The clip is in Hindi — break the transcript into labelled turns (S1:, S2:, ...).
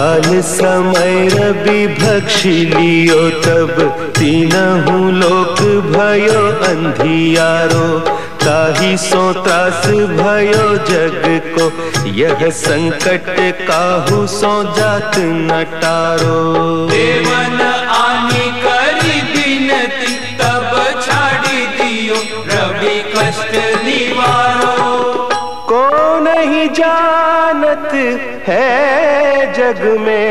S1: काल समय रवि भक्षी लियो, तब तीनहु लोक भयो अंधियारो। ताहि सो त्रास भयो जग को, यह संकट काहू सो जात न टारो।
S2: देवन आनी करी बिनती, तब छाड़ी दियो रवि कष्ट निवारो।
S1: को नहीं जानत है जग में